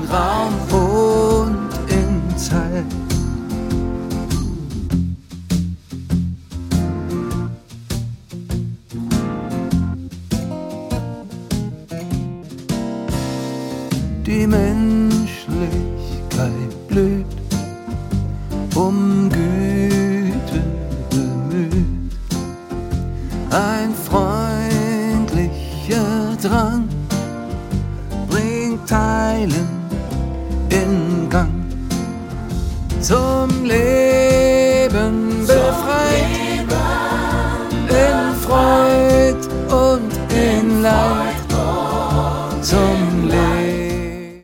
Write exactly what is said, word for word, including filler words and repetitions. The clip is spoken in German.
Raum und in Zeit. Die Menschlichkeit blüht, um Güte bemüht, ein freundlicher Drang bringt Teilen in Gang zum Leben.